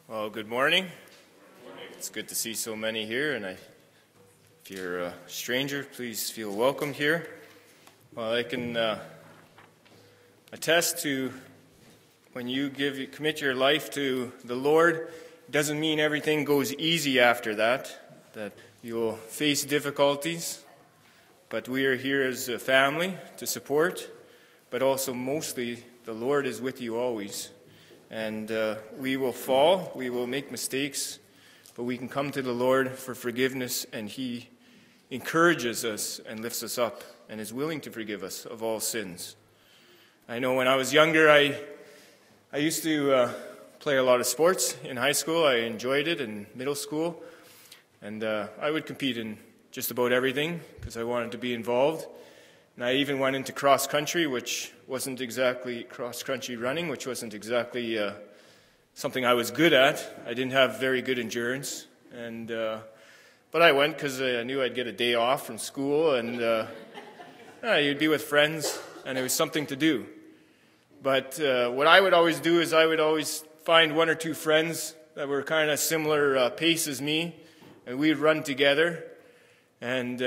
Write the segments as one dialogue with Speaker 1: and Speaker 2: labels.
Speaker 1: Well, good morning. It's good to see so many here, and if you're a stranger, please feel welcomed here. Well, I can attest to when you commit your life to the Lord, it doesn't mean everything goes easy after that you'll face difficulties, but we are here as a family to support, but also mostly the Lord is with you always. And we will fall, we will make mistakes, but we can come to the Lord for forgiveness, and He encourages us and lifts us up and is willing to forgive us of all sins. I know when I was younger, I used to play a lot of sports in high school. I enjoyed it in middle school, and I would compete in just about everything because I wanted to be involved. And I even went into cross-country, which wasn't exactly cross-country running, which wasn't exactly something I was good at. I didn't have very good endurance. But I went because I knew I'd get a day off from school, and you'd be with friends, and it was something to do. But what I would always do is I would always find one or two friends that were kind of similar pace as me, and we'd run together. And,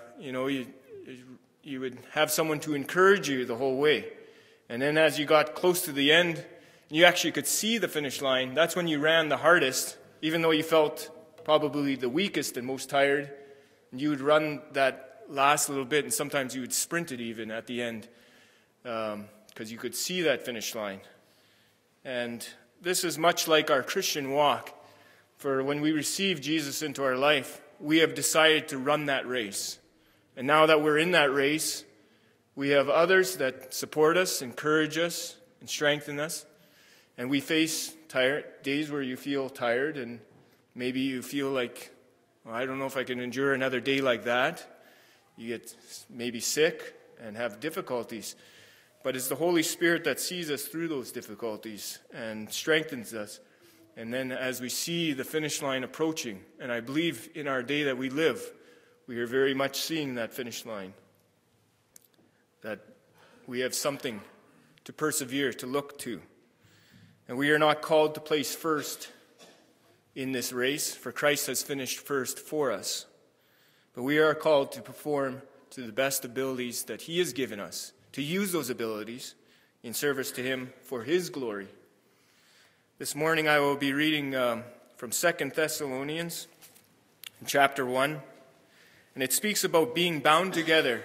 Speaker 1: you would have someone to encourage you the whole way. And then as you got close to the end, you actually could see the finish line. That's when you ran the hardest, even though you felt probably the weakest and most tired. And you would run that last little bit, and sometimes you would sprint it even at the end because you could see that finish line. And this is much like our Christian walk. For when we receive Jesus into our life, we have decided to run that race. And now that we're in that race, we have others that support us, encourage us, and strengthen us. And we face days where you feel tired, and maybe you feel like, well, I don't know if I can endure another day like that. You get maybe sick and have difficulties. But it's the Holy Spirit that sees us through those difficulties and strengthens us. And then as we see the finish line approaching, and I believe in our day that we live, we are very much seeing that finish line, that we have something to persevere, to look to. And we are not called to place first in this race, for Christ has finished first for us. But we are called to perform to the best abilities that He has given us, to use those abilities in service to Him for His glory. This morning I will be reading from 2 Thessalonians chapter 1. And it speaks about being bound together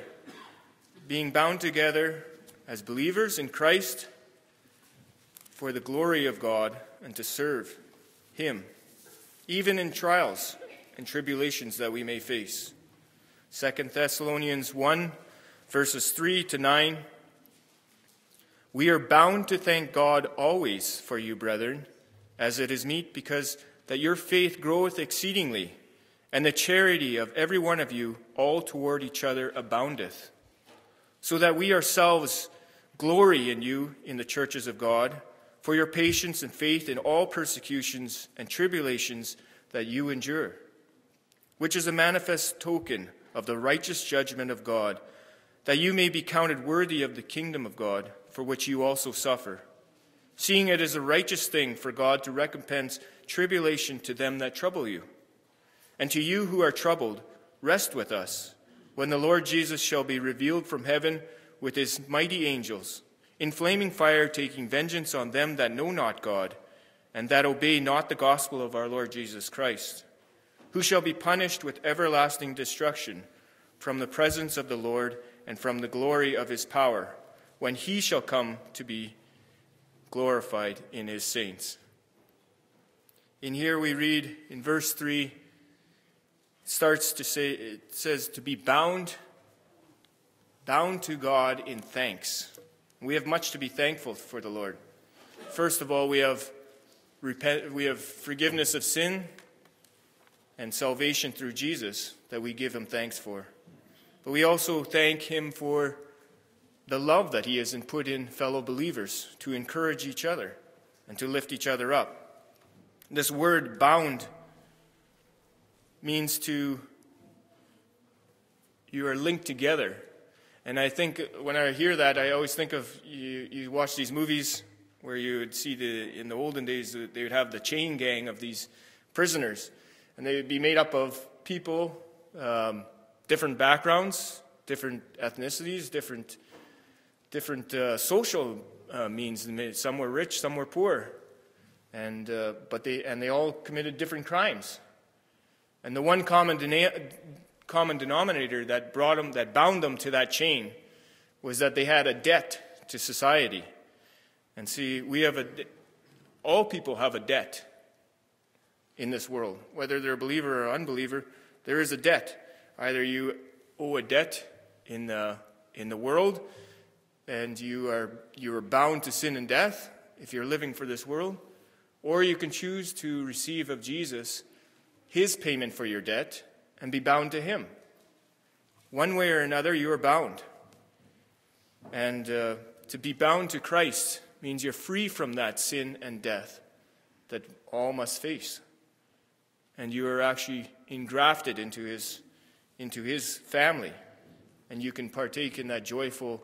Speaker 1: as believers in Christ for the glory of God and to serve Him, even in trials and tribulations that we may face. 2 Thessalonians 1, verses 3 to 9. We are bound to thank God always for you, brethren, as it is meet, because that your faith groweth exceedingly, and the charity of every one of you all toward each other aboundeth, so that we ourselves glory in you in the churches of God, for your patience and faith in all persecutions and tribulations that you endure, which is a manifest token of the righteous judgment of God, that you may be counted worthy of the kingdom of God, for which you also suffer, seeing it is a righteous thing for God to recompense tribulation to them that trouble you. And to you who are troubled, rest with us, when the Lord Jesus shall be revealed from heaven with his mighty angels, in flaming fire, taking vengeance on them that know not God, and that obey not the gospel of our Lord Jesus Christ, who shall be punished with everlasting destruction from the presence of the Lord and from the glory of his power, when he shall come to be glorified in his saints. In here we read in verse 3, it says to be bound to God in thanks. We have much to be thankful for the Lord. First of all, we have forgiveness of sin and salvation through Jesus that we give him thanks for. But we also thank him for the love that he has put in fellow believers to encourage each other and to lift each other up. This word bound means you are linked together. And I think when I hear that, I always think of you watch these movies where you would see in the olden days, they would have the chain gang of these prisoners. And they would be made up of people, different backgrounds, different ethnicities, different social means. Some were rich, some were poor. But they all committed different crimes. And the one common denominator that bound them to that chain was that they had a debt to society. And see, all people have a debt in this world. Whether they're a believer or unbeliever, there is a debt. Either you owe a debt in the world, and you are bound to sin and death if you're living for this world, or you can choose to receive of Jesus his payment for your debt and be bound to him. One way or another, you are bound. And to be bound to Christ means you're free from that sin and death that all must face. And you are actually engrafted into his family. And you can partake in that joyful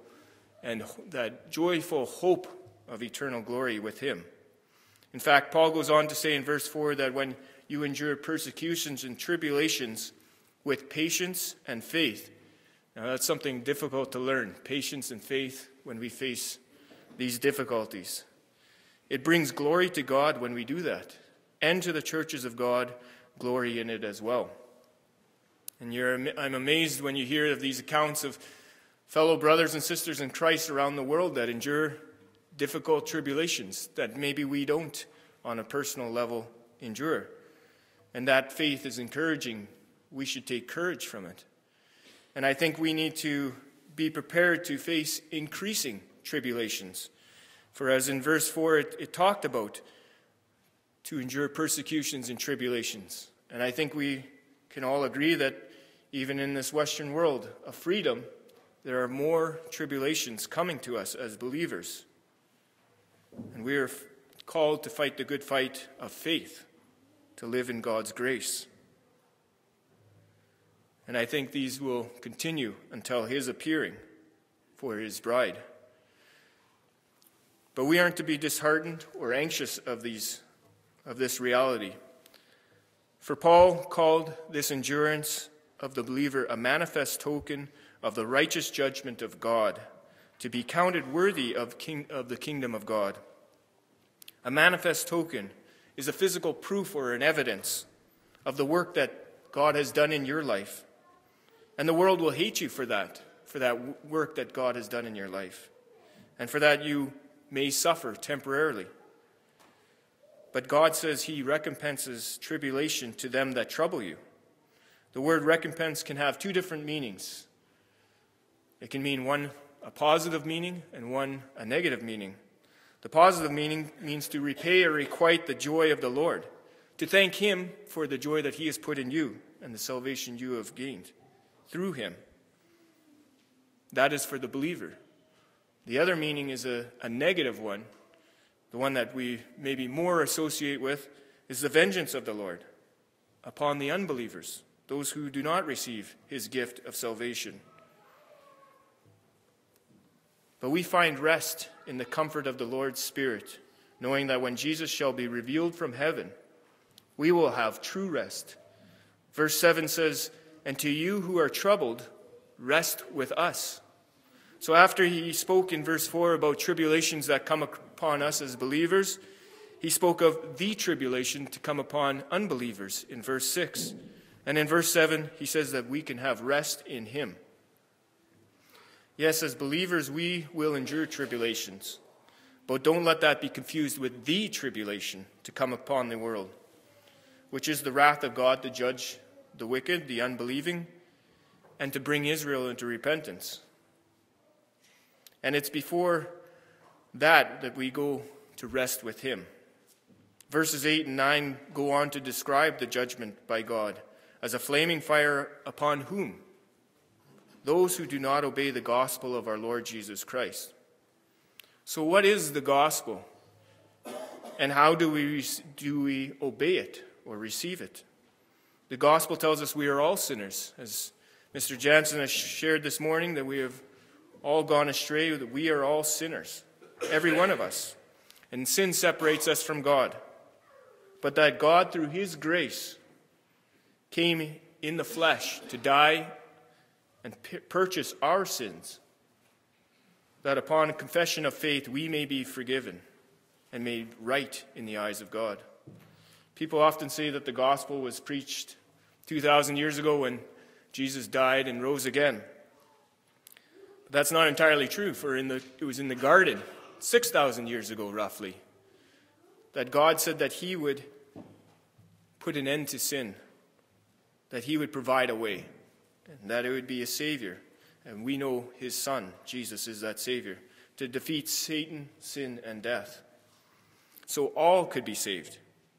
Speaker 1: hope of eternal glory with him. In fact, Paul goes on to say in verse 4 that when you endure persecutions and tribulations with patience and faith. Now that's something difficult to learn, patience and faith when we face these difficulties. It brings glory to God when we do that, and to the churches of God, glory in it as well. And I'm amazed when you hear of these accounts of fellow brothers and sisters in Christ around the world that endure difficult tribulations that maybe we don't, on a personal level, endure. And that faith is encouraging. We should take courage from it. And I think we need to be prepared to face increasing tribulations. For as in verse 4 it talked about to endure persecutions and tribulations. And I think we can all agree that even in this Western world of freedom, there are more tribulations coming to us as believers. And we are called to fight the good fight of faith, to live in God's grace. And I think these will continue until his appearing for his bride. But we aren't to be disheartened or anxious of this reality. For Paul called this endurance of the believer a manifest token of the righteous judgment of God, to be counted worthy of the kingdom of God. A manifest token is a physical proof or an evidence of the work that God has done in your life. And the world will hate you for that work that God has done in your life. And for that you may suffer temporarily. But God says he recompenses tribulation to them that trouble you. The word recompense can have two different meanings. It can mean one a positive meaning and one a negative meaning. The positive meaning means to repay or requite the joy of the Lord, to thank him for the joy that he has put in you and the salvation you have gained through him. That is for the believer. The other meaning is a negative one. The one that we maybe more associate with is the vengeance of the Lord upon the unbelievers, those who do not receive his gift of salvation. But we find rest in the comfort of the Lord's Spirit, knowing that when Jesus shall be revealed from heaven, we will have true rest. Verse 7 says, "And to you who are troubled, rest with us." So after he spoke in verse 4 about tribulations that come upon us as believers, he spoke of the tribulation to come upon unbelievers in verse 6. And in verse 7, he says that we can have rest in him. Yes, as believers, we will endure tribulations. But don't let that be confused with the tribulation to come upon the world, which is the wrath of God to judge the wicked, the unbelieving, and to bring Israel into repentance. And it's before that we go to rest with him. Verses 8 and 9 go on to describe the judgment by God as a flaming fire upon whom? Those who do not obey the gospel of our Lord Jesus Christ. So what is the gospel? And how do we obey it or receive it? The gospel tells us we are all sinners. As Mr. Jansen has shared this morning, that we have all gone astray, that we are all sinners, every one of us. and sin separates us from God. But that God, through his grace, came in the flesh to die and purchase our sins, that upon confession of faith we may be forgiven and made right in the eyes of God. People often say that the gospel was preached 2,000 years ago when Jesus died and rose again. But that's not entirely true, for it was in the garden 6,000 years ago, roughly, that God said that he would put an end to sin, that he would provide a way, and that it would be a Savior. And we know his Son, Jesus, is that Savior, to defeat Satan, sin, and death. So all could be saved.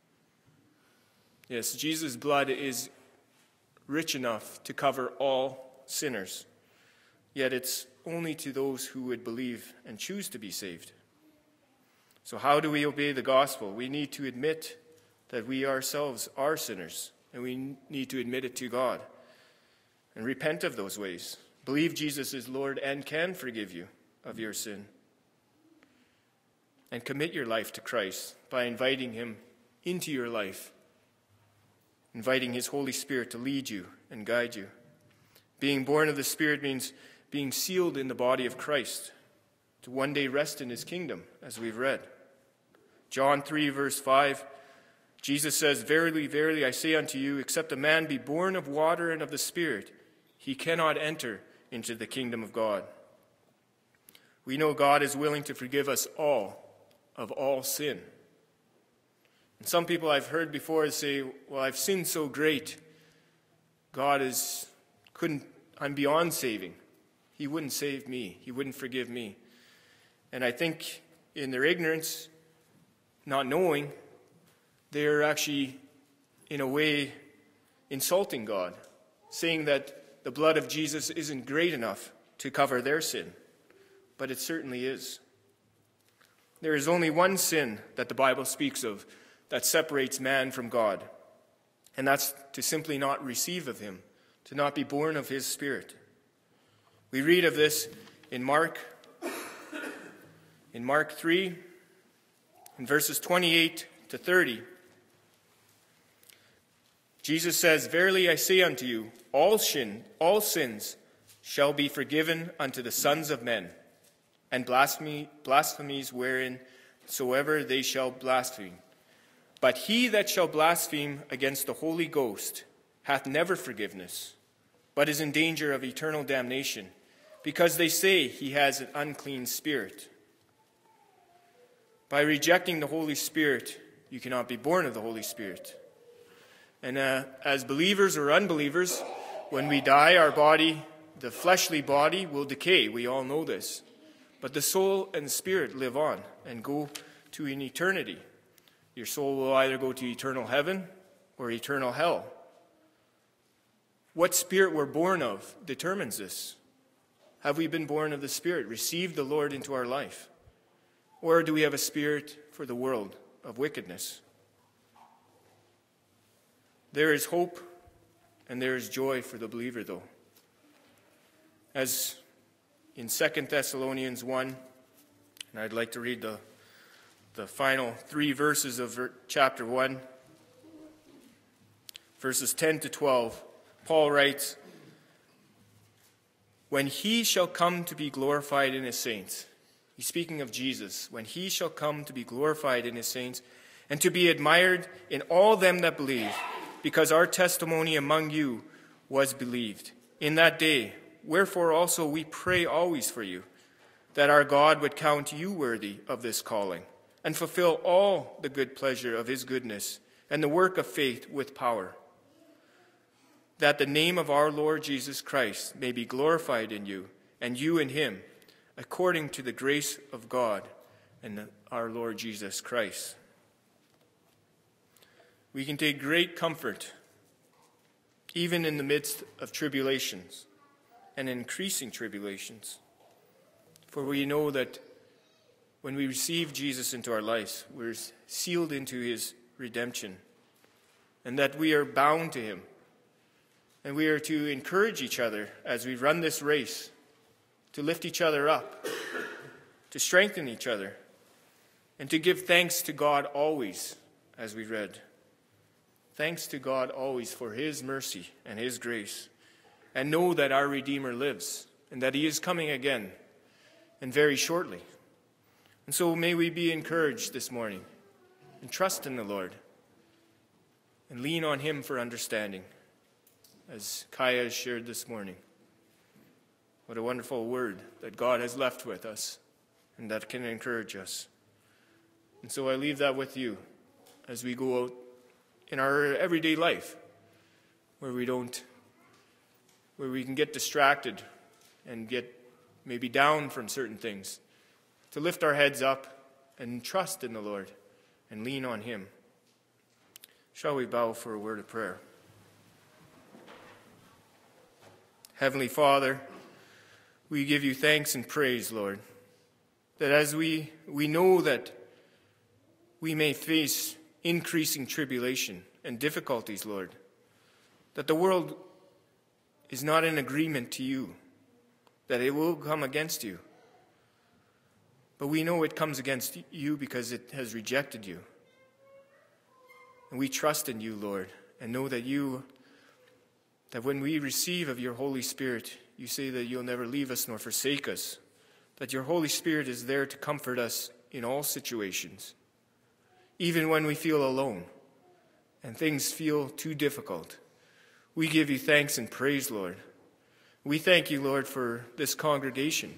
Speaker 1: Yes, Jesus' blood is rich enough to cover all sinners. Yet it's only to those who would believe and choose to be saved. So how do we obey the gospel? We need to admit that we ourselves are sinners, and we need to admit it to God and repent of those ways. Believe Jesus is Lord and can forgive you of your sin. And commit your life to Christ by inviting him into your life, inviting his Holy Spirit to lead you and guide you. Being born of the Spirit means being sealed in the body of Christ, to one day rest in his kingdom, as we've read. John 3, verse 5, Jesus says, "Verily, verily, I say unto you, except a man be born of water and of the Spirit, he cannot enter into the kingdom of God." We know God is willing to forgive us all of all sin. And some people I've heard before say, well, I've sinned so great, I'm beyond saving. He wouldn't save me. He wouldn't forgive me. And I think in their ignorance, not knowing, they're actually, in a way, insulting God, saying that the blood of Jesus isn't great enough to cover their sin. But it certainly is. There is only one sin that the Bible speaks of that separates man from God, and that's to simply not receive of him, to not be born of his Spirit. We read of this in Mark 3, in verses 28 to 30. Jesus says, "Verily I say unto you, all sins shall be forgiven unto the sons of men, and blasphemies wherein soever they shall blaspheme. But he that shall blaspheme against the Holy Ghost hath never forgiveness, but is in danger of eternal damnation, because they say he has an unclean spirit." By rejecting the Holy Spirit, you cannot be born of the Holy Spirit. And as believers or unbelievers, when we die, our body, the fleshly body, will decay. We all know this. But the soul and spirit live on and go to an eternity. Your soul will either go to eternal heaven or eternal hell. What spirit we're born of determines this. Have we been born of the Spirit, received the Lord into our life? Or do we have a spirit for the world of wickedness? There is hope and there is joy for the believer, though. As in 2 Thessalonians 1, and I'd like to read the final 3 verses of chapter 1, verses 10 to 12, Paul writes, "When he shall come to be glorified in his saints," he's speaking of Jesus, "when he shall come to be glorified in his saints, and to be admired in all them that believe, because our testimony among you was believed in that day. Wherefore also we pray always for you, that our God would count you worthy of this calling, and fulfill all the good pleasure of his goodness, and the work of faith with power, that the name of our Lord Jesus Christ may be glorified in you, and you in him, according to the grace of God and our Lord Jesus Christ." We can take great comfort, even in the midst of tribulations and increasing tribulations. For we know that when we receive Jesus into our lives, we're sealed into his redemption, and that we are bound to him. And we are to encourage each other as we run this race, to lift each other up, to strengthen each other, and to give thanks to God always, as we read. Thanks to God always for his mercy and his grace, and know that our Redeemer lives and that he is coming again, and very shortly. And so may we be encouraged this morning and trust in the Lord and lean on him for understanding, as Kaya has shared this morning. What a wonderful word that God has left with us and that can encourage us. And so I leave that with you as we go out in our everyday life, where we can get distracted and get maybe down from certain things, to lift our heads up and trust in the Lord and lean on him. Shall we bow for a word of prayer? Heavenly Father, we give you thanks and praise, Lord, that as we know that we may face increasing tribulation and difficulties, Lord, that the world is not in agreement to you, that it will come against you. But we know it comes against you because it has rejected you. And we trust in you, Lord, and know that when we receive of your Holy Spirit, you say that you'll never leave us nor forsake us, that your Holy Spirit is there to comfort us in all situations, even when we feel alone and things feel too difficult. We give you thanks and praise, Lord. We thank you, Lord, for this congregation.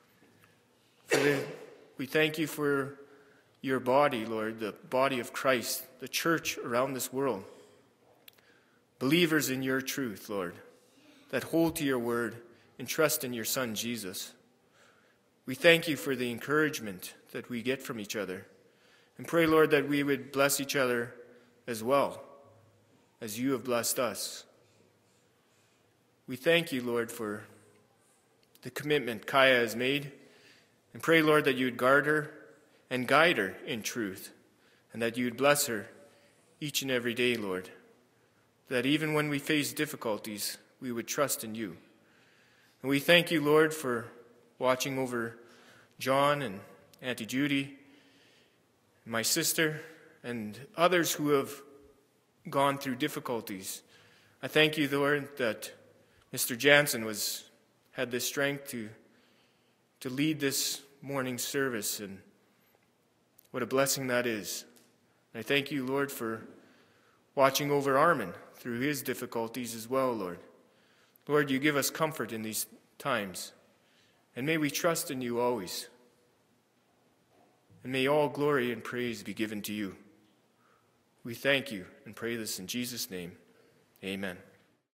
Speaker 1: We thank you for your body, Lord, the body of Christ, the church around this world. Believers in your truth, Lord, that hold to your word and trust in your Son, Jesus. We thank you for the encouragement that we get from each other. And pray, Lord, that we would bless each other as well as you have blessed us. We thank you, Lord, for the commitment Kaya has made. And pray, Lord, that you would guard her and guide her in truth, and that you would bless her each and every day, Lord. That even when we face difficulties, we would trust in you. And we thank you, Lord, for watching over John and Auntie Judy, my sister, and others who have gone through difficulties. I thank you, Lord, that Mr. Jansen had the strength to lead this morning's service, and what a blessing that is. And I thank you, Lord, for watching over Armin through his difficulties as well, Lord. Lord, you give us comfort in these times, and may we trust in you always. And may all glory and praise be given to you. We thank you and pray this in Jesus' name. Amen.